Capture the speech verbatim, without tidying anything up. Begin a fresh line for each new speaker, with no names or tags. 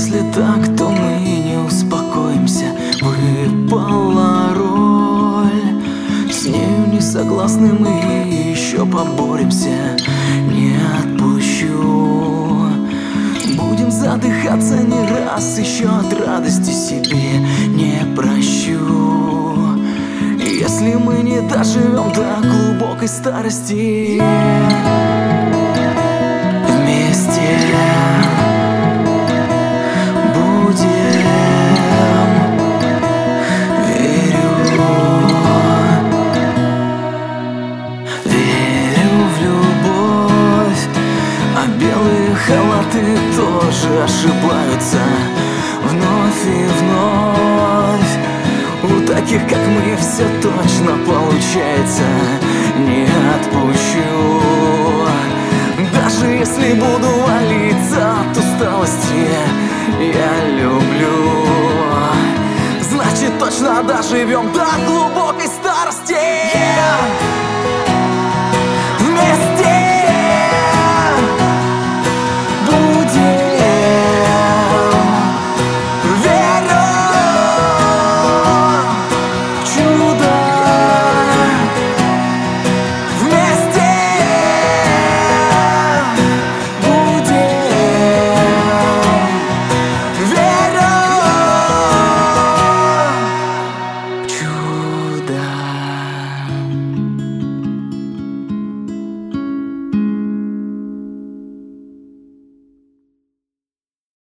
Если так, то мы не успокоимся. Выпала роль, с нею не согласны мы, еще поборемся. Не отпущу, будем задыхаться не раз, еще от радости себе не прощу. Если мы не доживем до глубокой старости вместе, халаты тоже ошибаются вновь и вновь. У таких, как мы, все точно получается. Не отпущу, даже если буду валиться от усталости. Я люблю, значит точно доживем до глубокой старости. Yeah!